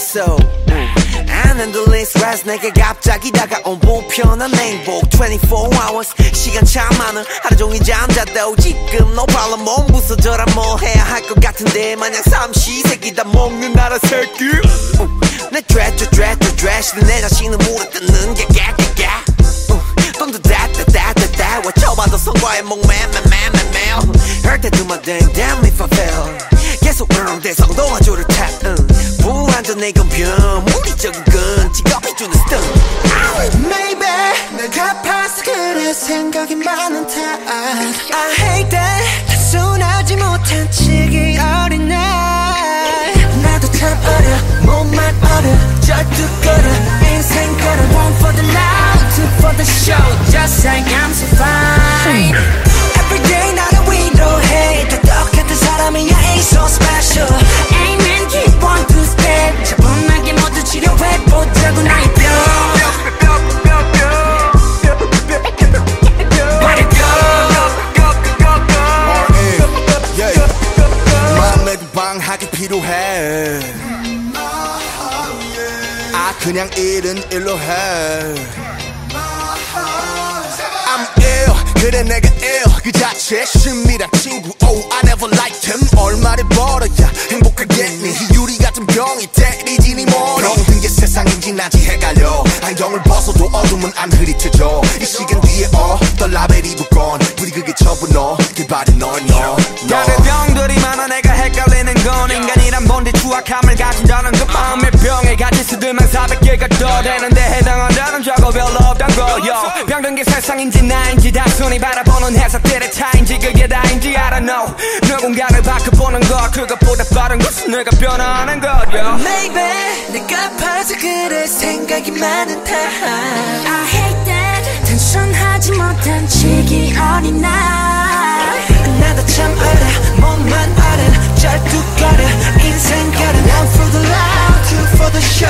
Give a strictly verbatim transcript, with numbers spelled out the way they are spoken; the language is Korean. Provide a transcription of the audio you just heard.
espresso 안 흔들린 스트레스 내게 갑자기 다가온 불편한 행복 twenty-four hours 시간 참 많은 하루 종일 잠자도 지금 no problem 몸 부서져라 뭐 해야 할 것 같은데 마냥 삼시세끼 다 먹는 나라 새끼 내 드레스 드레스 드레스 내 자신을 물어뜯는 게 깨깨깨 Don't do that that that that that 외쳐봐도 성과에 목매매매매매 Hurt that do my thing damn if I fail 계속 대성도 화조를 탓 불완전의 건변 물리적인 건 직업이 주는 스턴 Maybe 내가 봐서 그래 생각이 많은 탓 I hate that 단순하지 못한 치기 어린 날 나도 참 어려 몸만 어려 절뚝거려 인생 걸어 One for the love, two for the show Just like I'm so fine Every day 나를 위로해 다 똑같은 사람이야 ain't so special Amen keep on to step 차분하게 모두 치료해보자고 나의 뼈 마음에도 방학이 필요해 아 그냥 일은 일로 해 I'm ill 그래 내가 ill 그 자체 심이란 친구 Oh I never liked him 얼마를 벌어야 행복하겠니 희유리 같은 병이 때리지 니 머리 병든 게 세상인지 나지 헷갈려 안경을 벗어도 어둠은 안 흐릿해져 이 시간 뒤에 어떤 라벨이 붙건 부디 그게 전부 너 그 발이 너냐 다른 병들이 많아 내가 헷갈리는 건 인간이란 뭔데 추악함을 가진다는 그 마음의 병에 가진 수들만 사백 개가 더 되는데 해당한다는 저거 별로 없단 거요 병든 게 세상인지 나인지 단순히 바라보는 해석들의 차인지 그게 다인지 I don't know 누군가를 바꿔보는 것 그것보다 빠른 것은 내가 변화하는 거요 Maybe 내가 봐서 그래 생각이 많은 탓 I hate that 단순하지 못한 치기 어린 날 나도 참 어려 몸만 어려 절뚝거려 인생 걸어 One for the love, two for the show